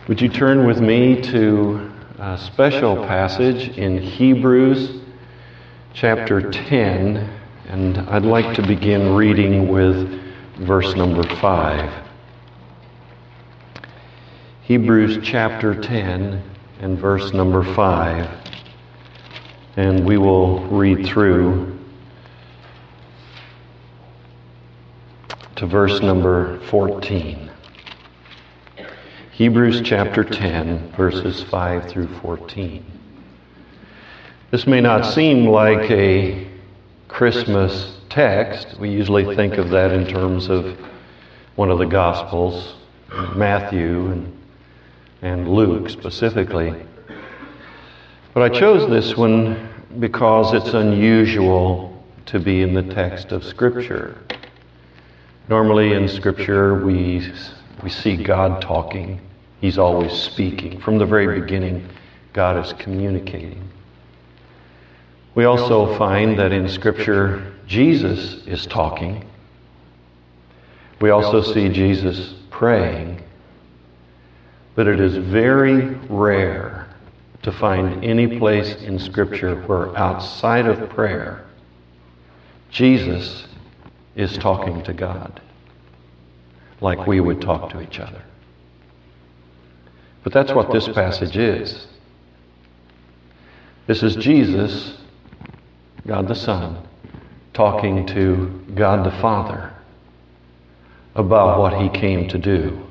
Would you turn with me to a special passage in Hebrews chapter 10, and I'd like to begin reading with verse number 5. Hebrews chapter 10 and verse number 5, and we will read through to verse number 14. Hebrews chapter 10, verses 5 through 14. This may not seem like a Christmas text. We usually think of that in terms of one of the Gospels, Matthew and Luke specifically. But I chose this one because it's unusual to be in the text of Scripture. Normally in Scripture we see God talking. He's always speaking. From the very beginning, God is communicating. We also find that in Scripture, Jesus is talking. We also see Jesus praying. But it is very rare to find any place in Scripture where outside of prayer, Jesus is talking to God like we would talk to each other. But that's what this passage is. This is Jesus, God the Son, talking to God the Father about what He came to do.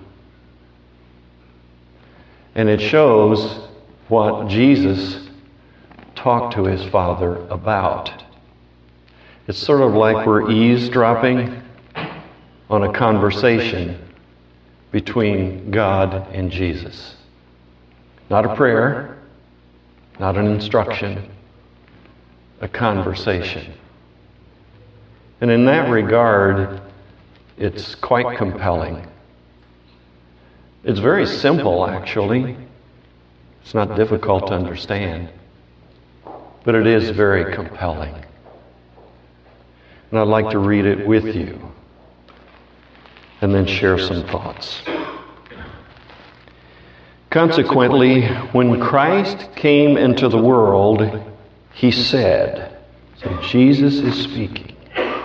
And it shows what Jesus talked to His Father about. It's sort of like we're eavesdropping on a conversation between God and Jesus. Not a prayer, not an instruction, a conversation. And in that regard, it's quite compelling. It's very simple, actually. It's not difficult to understand, but it is very compelling. And I'd like to read it with you and then share some thoughts. Consequently, when Christ came into the world, He said, so Jesus is speaking,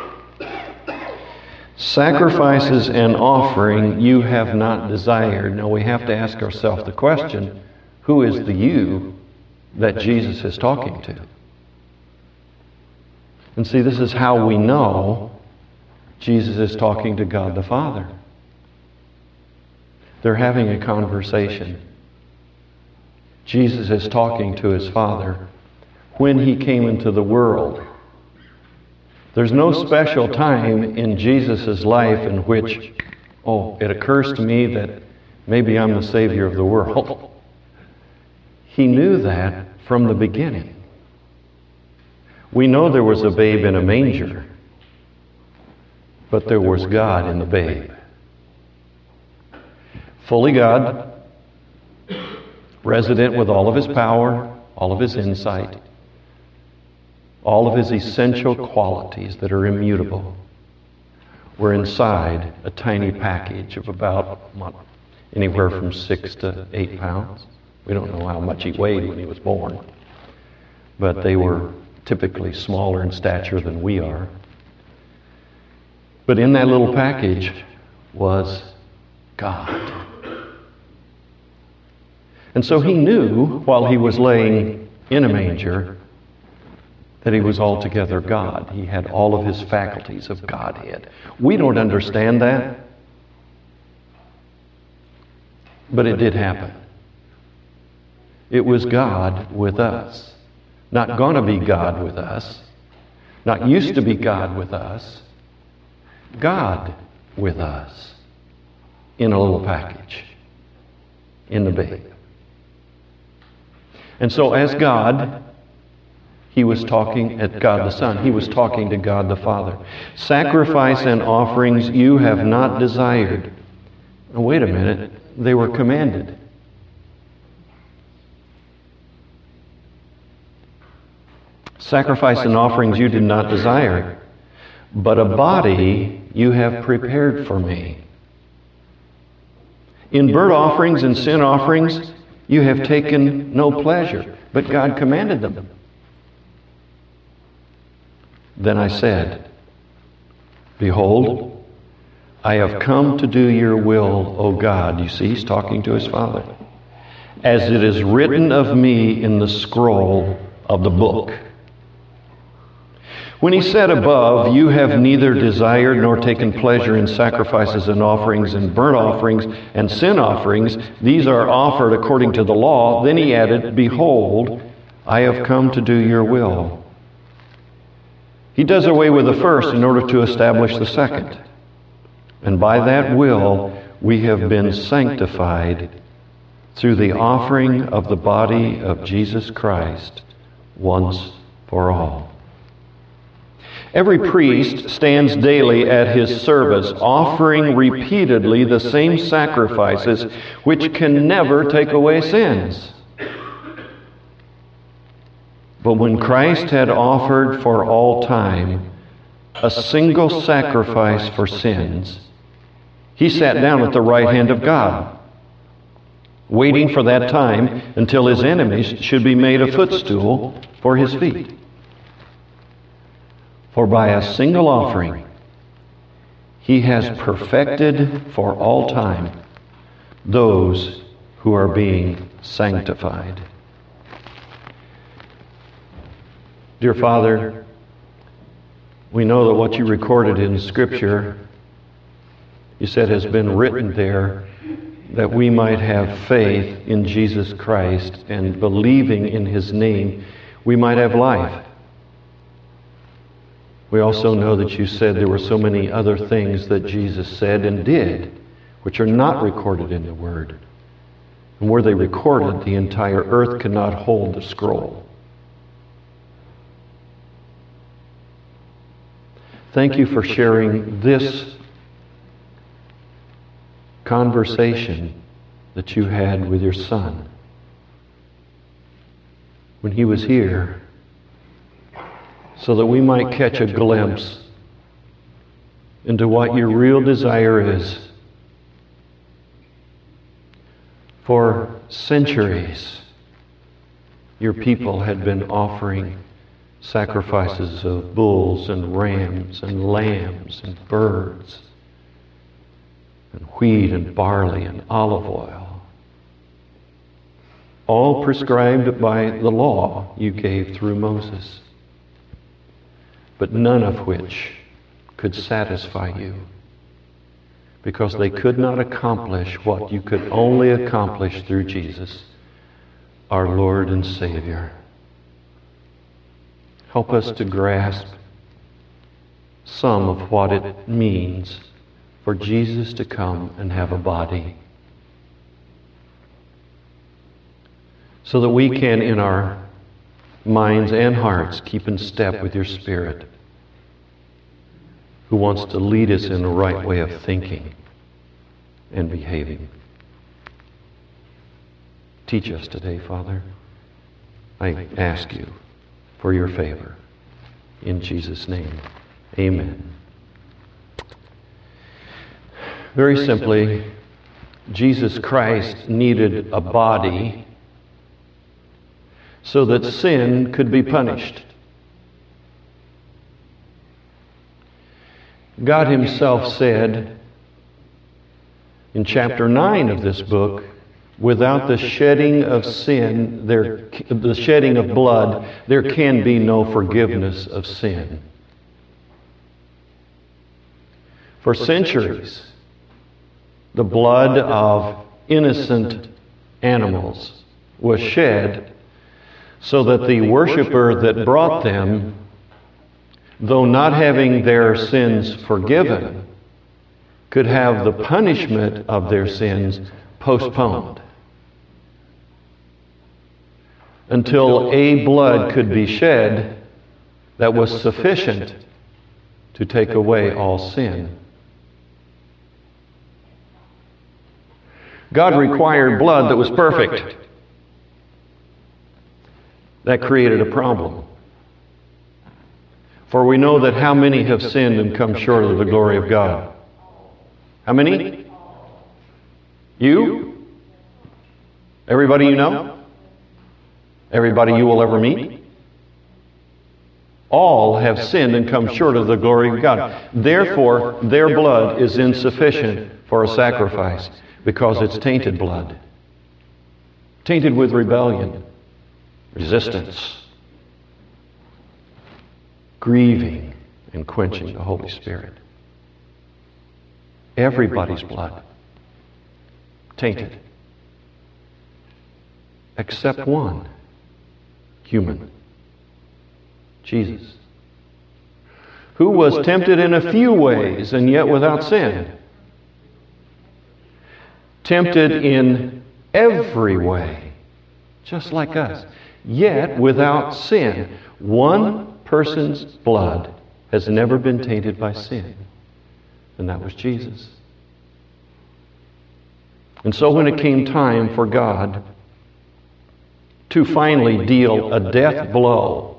"Sacrifices and offering you have not desired." Now we have to ask ourselves the question, who is the you that Jesus is talking to? And see, this is how we know Jesus is talking to God the Father. They're having a conversation. Jesus is talking to His Father when He came into the world. There's no special time in Jesus' life in which, it occurs to me that maybe I'm the Savior of the world. He knew that from the beginning. We know there was a babe in a manger, but there was God in the babe. Fully God, resident with all of His power, all of His insight, all of His essential qualities that are immutable, were inside a tiny package of about anywhere from 6 to 8 pounds. We don't know how much He weighed when He was born, but they were typically smaller in stature than we are. But in that little package was God. And so He knew while He was laying in a manger that He was altogether God. He had all of His faculties of Godhead. We don't understand that, but it did happen. It was God with us. Not going to be God with us. Not used to be God with us. God with us. In a little package. In the babe. And so as God, He was talking at God the Son. He was talking to God the Father. "Sacrifice and offerings you have not desired." Now wait a minute. They were commanded. "Sacrifice and offerings you did not desire, but a body you have prepared for me. In burnt offerings and sin offerings you have taken no pleasure, but God commanded them. Then I said, Behold, I have come to do your will, O God. You see, he's talking to his Father. As it is written of me in the scroll of the book. When he said above, you have neither desired nor taken pleasure in sacrifices and offerings and burnt offerings and sin offerings, these are offered according to the law, then he added, Behold, I have come to do your will. He does away with the first in order to establish the second. And by that will we have been sanctified through the offering of the body of Jesus Christ once for all. Every priest stands daily at his service, offering repeatedly the same sacrifices which can never take away sins. But when Christ had offered for all time a single sacrifice for sins, he sat down at the right hand of God, waiting for that time until his enemies should be made a footstool for his feet. For by a single offering, he has perfected for all time those who are being sanctified. Dear Father, we know that what you recorded in Scripture, you said has been written there that we might have faith in Jesus Christ and believing in his name, we might have life. We also know that you said there were so many other things that Jesus said and did, which are not recorded in the Word. And were they recorded, the entire earth could not hold the scroll. Thank you for sharing this conversation that you had with your Son when he was here, so that we might catch a glimpse into what your real desire is. For centuries, your people had been offering sacrifices of bulls and rams and lambs and birds and wheat and barley and olive oil, all prescribed by the law you gave through Moses, but none of which could satisfy you, because they could not accomplish what you could only accomplish through Jesus, our Lord and Savior. Help us to grasp some of what it means for Jesus to come and have a body, so that we can, in our minds and hearts, keep in step with your Spirit, who wants to lead us in the right way of thinking and behaving. Teach us today, Father. I ask you for your favor. In Jesus' name, amen. Very simply, Jesus Christ needed a body so that sin could be punished. God himself said in chapter 9 of this book, without the shedding of sin, the shedding of blood, there can be no forgiveness of sin. For centuries, the blood of innocent animals was shed so that the worshiper that brought them, though not having their sins forgiven, could have the punishment of their sins postponed until a blood could be shed that was sufficient to take away all sin. God required blood that was perfect. That created a problem. For we know that how many have sinned and come short of the glory of God? How many? You? Everybody you know? Everybody you will ever meet? All have sinned and come short of the glory of God. Therefore, their blood is insufficient for a sacrifice because it's tainted blood. Tainted with rebellion, resistance, grieving, and quenching the Holy Spirit. Everybody's blood tainted, except one, human, Jesus, who was tempted in a few ways and yet without sin. Tempted in every way, just like us, yet without sin. One person's blood has never been tainted by sin, and that was Jesus. And so when it came time for God to finally deal a death blow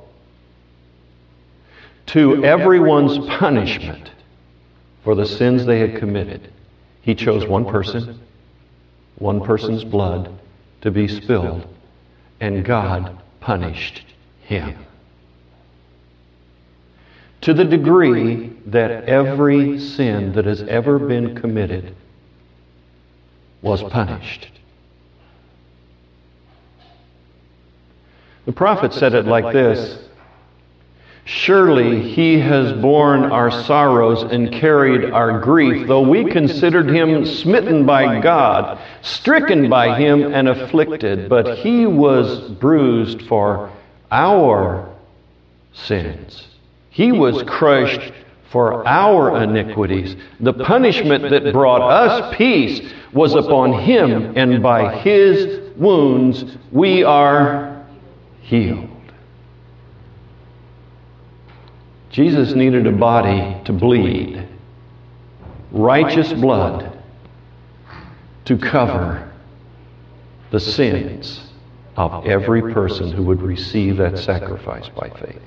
to everyone's punishment for the sins they had committed, He chose one person's blood to be spilled, and God punished him. To the degree that every sin that has ever been committed was punished. The prophet said it like this: surely He has borne our sorrows and carried our grief, though we considered Him smitten by God, stricken by Him and afflicted. But He was bruised for our sins. He was crushed for our iniquities. The punishment that brought us peace was upon Him, and by His wounds we are healed. Jesus needed a body to bleed, righteous blood to cover the sins of every person who would receive that sacrifice by faith.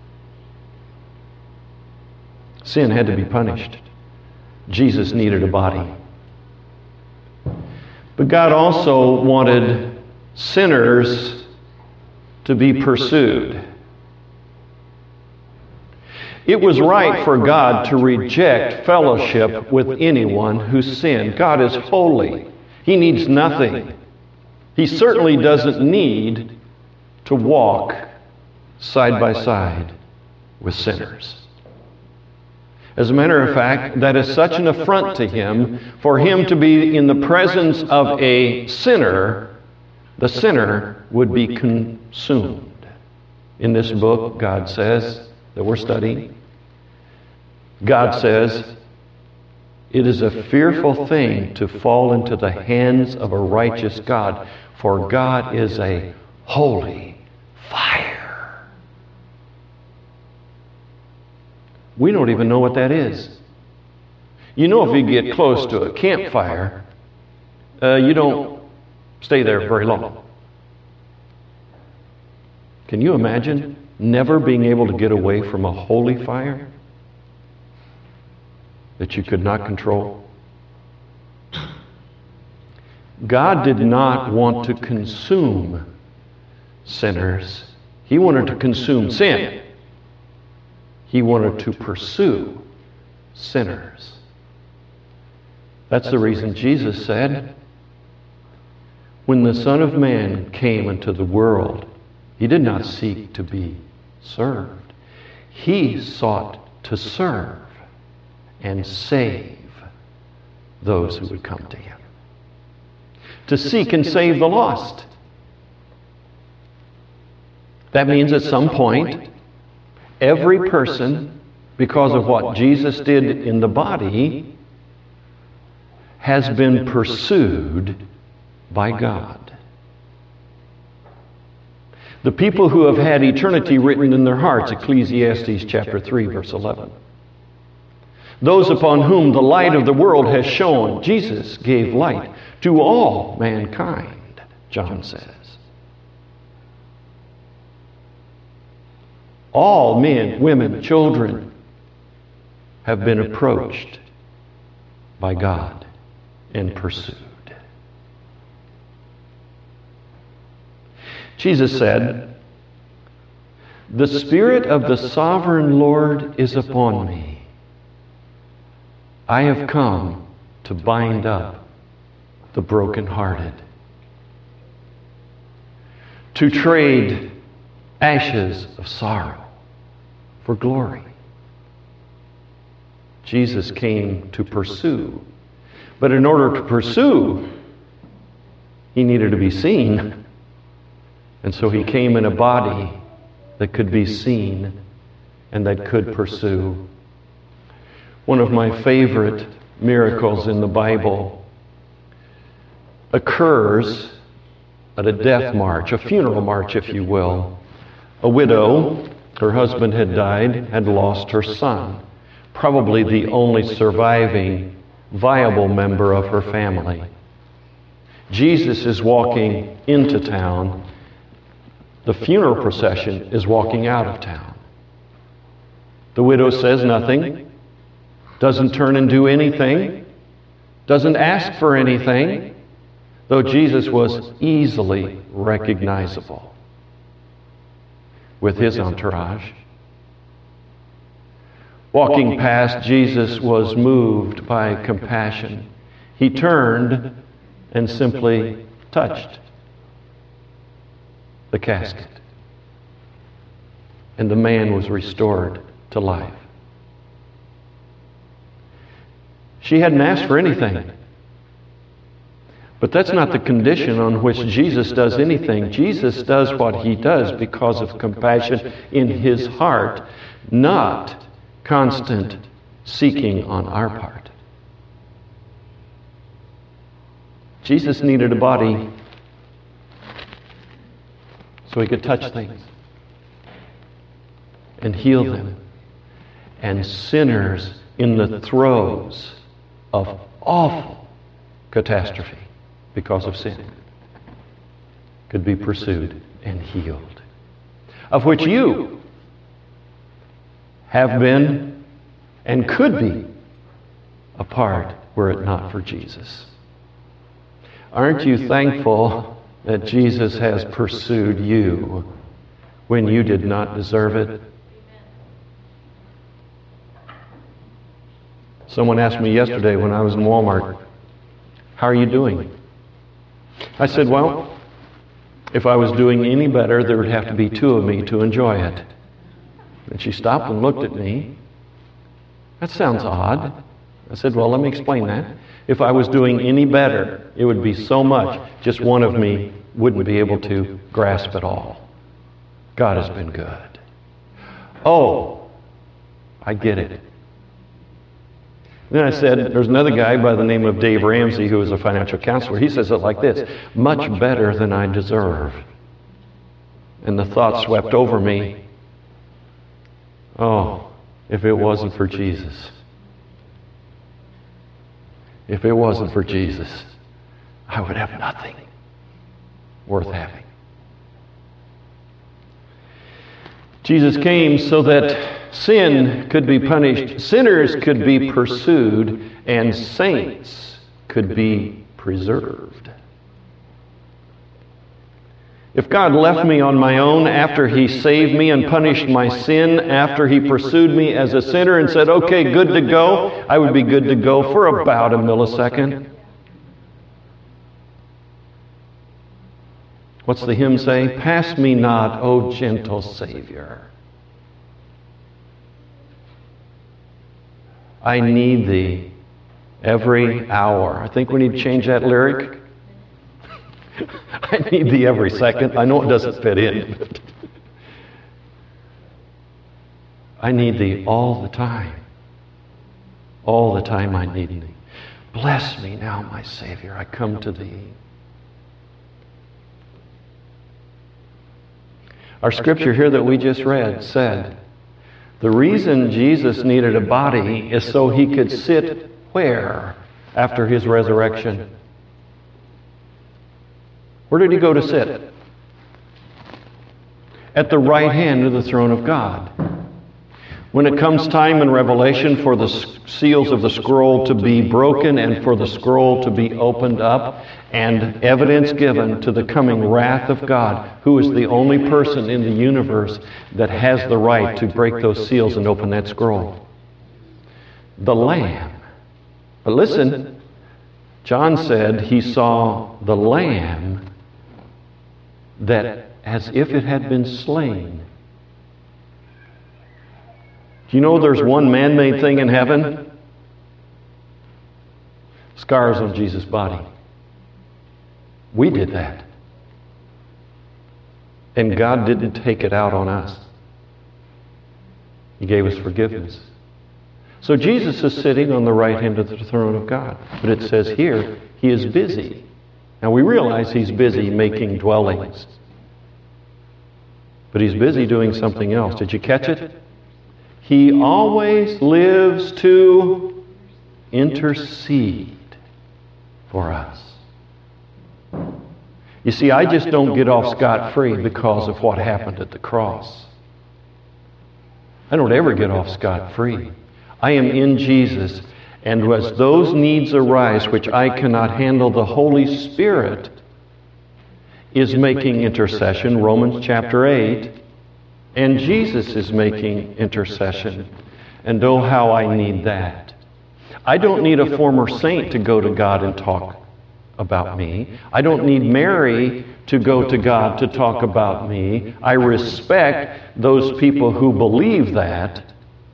Sin had to be punished. Jesus needed a body. But God also wanted sinners to be pursued. It was right for God to reject fellowship with anyone who sinned. God is holy. He needs nothing. He certainly doesn't need to walk side by side with sinners. As a matter of fact, that is such an affront to Him, for Him to be in the presence of a sinner, the sinner would be consumed. In this book, God says, that we're studying, God says, it is a fearful thing to fall into the hands of a righteous God, for God is a holy fire. We don't even know what that is. You know, if you get close to a campfire, you don't stay there very long. Can you imagine never being able to get away from a holy fire that you could not control? God did not want to consume sinners. He wanted to consume sin. He wanted to pursue sinners. That's the reason Jesus said, when the Son of Man came into the world, He did not seek to be served. He sought to serve and save those who would come to Him. To seek and save the lost. That means at some point, every person, because of what Jesus did in the body, has been pursued by God. The people who have had eternity written in their hearts, Ecclesiastes chapter 3, verse 11. Those upon whom the light of the world has shone, Jesus gave light to all mankind, John says. All men, women, children have been approached by God and pursued. Jesus said, "The Spirit of the Sovereign Lord is upon me. I have come to bind up the brokenhearted, to trade ashes of sorrow for glory." Jesus came to pursue. But in order to pursue, he needed to be seen. And so he came in a body that could be seen and that could pursue. One of my favorite miracles in the Bible occurs at a death march, a funeral march, if you will. A widow, her husband had died, had lost her son, probably the only surviving viable member of her family. Jesus is walking into town. The funeral procession is walking out of town. The widow says nothing, doesn't turn and do anything, doesn't ask for anything, though Jesus was easily recognizable with his entourage. Walking past, Jesus was moved by compassion. He turned and simply touched the casket. And the man was restored to life. She hadn't asked for anything. But that's not the condition on which Jesus does anything. Jesus does what he does because of compassion in his heart, not constant seeking on our part. Jesus needed a body so he could touch things and heal them. And sinners in the throes of awful catastrophe because of sin could be pursued and healed, of which you have been and could be a part were it not for Jesus. Aren't you thankful that Jesus has pursued you when you did not deserve it? Someone asked me yesterday when I was in Walmart, "How are you doing?" I said, "Well, if I was doing any better, there would have to be two of me to enjoy it." And she stopped and looked at me. "That sounds odd." I said, "Well, let me explain that. If I was doing any better, it would be so much, just one of me wouldn't be able to grasp it all. God has been good." "Oh, I get it." Then I said, there's another guy by the name of Dave Ramsey who is a financial counselor. He says it like this: "Much better than I deserve." And the thought swept over me, oh, if it wasn't for Jesus. If it wasn't for Jesus, I would have nothing worth having. Jesus came so that sin could be punished, sinners could be pursued, and saints could be preserved. If God left me on my own after he saved me and punished my sin, after he pursued me as a sinner and said, "Okay, good to go," I would be good to go for about a millisecond. What's the hymn say? "Pass me not, O gentle Savior. I need thee every hour." I think we need to change that lyric. I need thee every second. I know it doesn't fit in. But I need thee all the time. All the time I need thee. Bless me now, my Savior. I come to thee. Our scripture here that we just read said, the reason Jesus needed a body is so he could sit where after his resurrection? Where did he go to sit? At the right hand of the throne of God. When it comes time in Revelation for the seals of the scroll to be broken and for the scroll to be opened up and evidence given to the coming wrath of God, who is the only person in the universe that has the right to break those seals and open that scroll? The Lamb. But listen, John said he saw the Lamb that as if it had been slain. Do you know there's one man-made thing in heaven? Scars on Jesus' body. We did that. And God didn't take it out on us. He gave us forgiveness. So Jesus is sitting on the right hand of the throne of God. But it says here, He is busy. Now we realize He's busy making dwellings. But He's busy doing something else. Did you catch it? He always lives to intercede for us. You see, I just don't get off scot-free because of what happened at the cross. I don't ever get off scot-free. I am in Jesus, and as those needs arise which I cannot handle, the Holy Spirit is making intercession, Romans chapter 8, and Jesus is making intercession. And oh, how I need that. I don't need a former saint to go to God and talk about me. I don't need Mary to go to God to talk about me. I respect those people who believe that.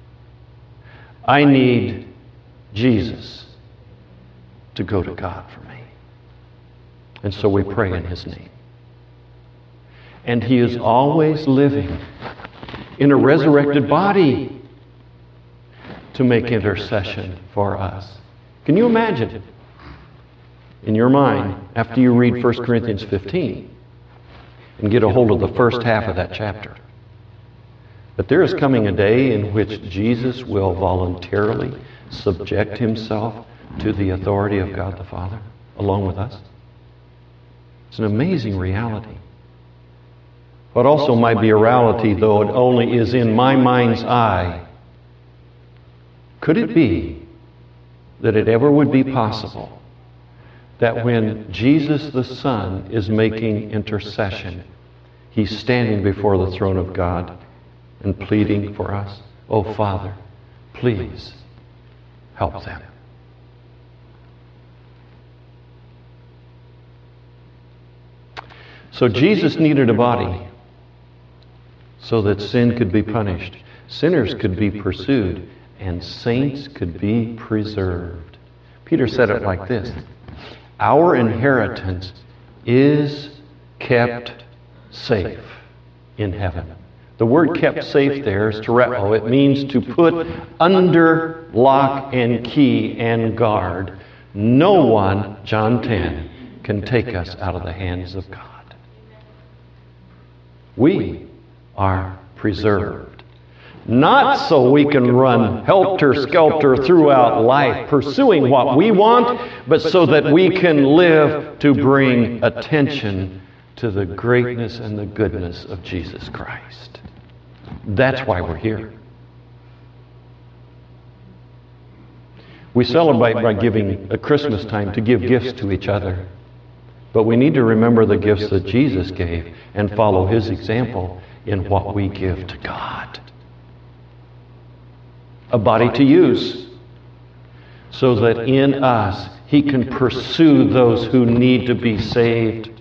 I need Jesus to go to God for me. And so we pray in His name. And He is always living in a resurrected body to make intercession for us. Can you imagine in your mind, after you read 1 Corinthians 15 and get a hold of the first half of that chapter, that there is coming a day in which Jesus will voluntarily subject Himself to the authority of God the Father along with us? It's an amazing reality. What also might be a reality, though it only is in my mind's eye, could it be that it ever would be possible that when Jesus the Son is making intercession, He's standing before the throne of God and pleading for us? Oh, Father, please help them. So Jesus needed a body so that sin could be punished, sinners could be pursued, and saints could be preserved. Peter said it like this: our inheritance is kept safe in heaven. The word kept safe there is tereo. It means to put under lock and key and guard. No one, John 10, can take us out of the hands of God. We are preserved. Not so we can run helter-skelter throughout life, pursuing what we want, but so that we can live to bring attention to the greatness and the goodness of Jesus Christ. That's why we're here. We celebrate by giving at Christmas time to give gifts to each other. But we need to remember the gifts that Jesus gave and follow His example in what we give to God. A body to use so that in us He can pursue those who need to be saved.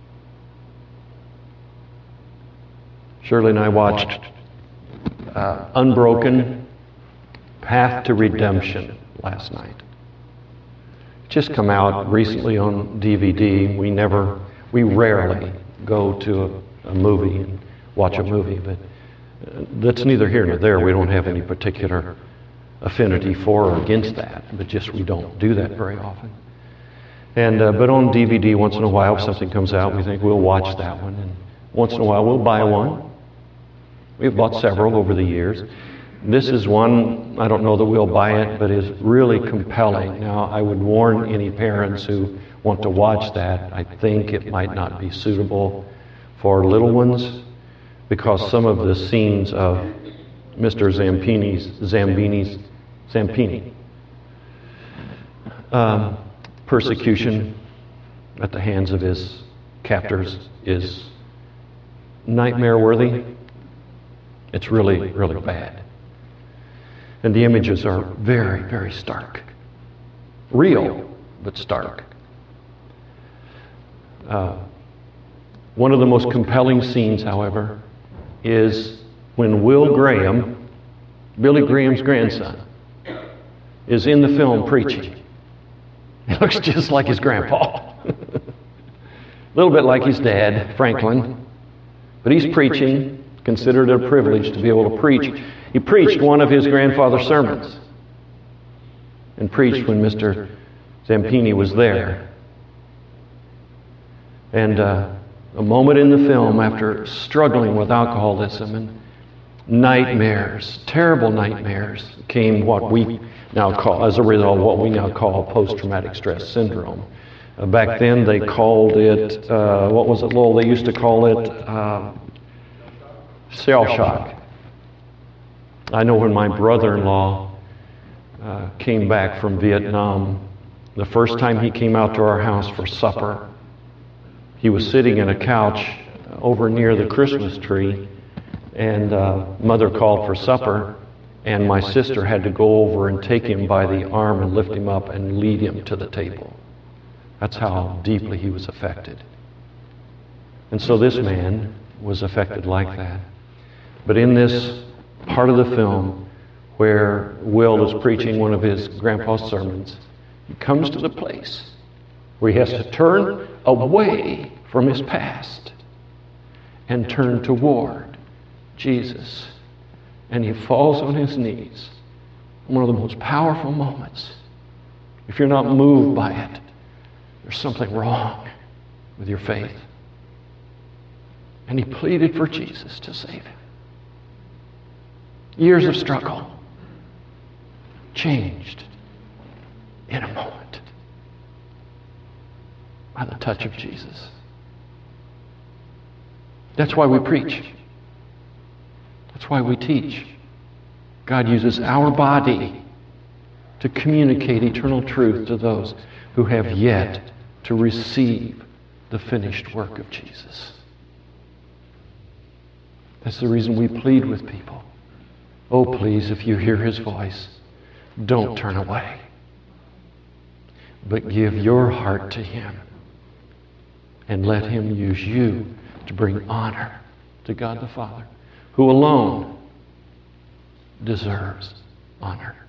Shirley and I watched Unbroken Path to Redemption last night. Just come out recently on DVD. We rarely go to a movie and watch a movie, but that's neither here nor there. We don't have any particular affinity for or against that, but just we don't do that very often. And but on DVD, once in a while, if something comes out, we think we'll watch that one, and once in a while we'll buy one. We've bought several over the years. This is one, I don't know that we'll buy it, but is really compelling. Now, I would warn any parents who want to watch that. I think it might not be suitable for little ones, because some of the scenes of Mr. Zampini. Persecution at the hands of his captors is nightmare worthy. It's really, really bad. And the images are very, very stark. Real, but stark. One of the most compelling scenes, however, is when Will Graham, Billy Graham's grandson, is in the film preaching. He looks just like his grandpa. A little bit like his dad, Franklin. But he's preaching, considered it a privilege to be able to preach. He preached one of his grandfather's sermons and preached when Mr. Zampini was there. And a moment in the film, after struggling with alcoholism and nightmares, terrible nightmares, came what we now call, as a result, what we now call post-traumatic stress syndrome. Back then they called it, what was it, Lowell? They used to call it shell shock. I know when my brother-in-law came back from Vietnam, the first time he came out to our house for supper, he was sitting in a couch over near the Christmas tree, and Mother called for supper, and my sister had to go over and take him by the arm and lift him up and lead him to the table. That's how deeply he was affected. And so this man was affected like that. But in this part of the film where Will is preaching one of his grandpa's sermons, he comes to the place where he has to turn away from his past and turn toward Jesus. And he falls on his knees. One of the most powerful moments. If you're not moved by it, there's something wrong with your faith. And he pleaded for Jesus to save him. Years of struggle changed in a moment by the touch of Jesus. That's why we preach. That's why we teach. God uses our body to communicate eternal truth to those who have yet to receive the finished work of Jesus. That's the reason we plead with people. Oh, please, if you hear his voice, don't turn away, but give your heart to him and let him use you to bring honor to God the Father, who alone deserves honor.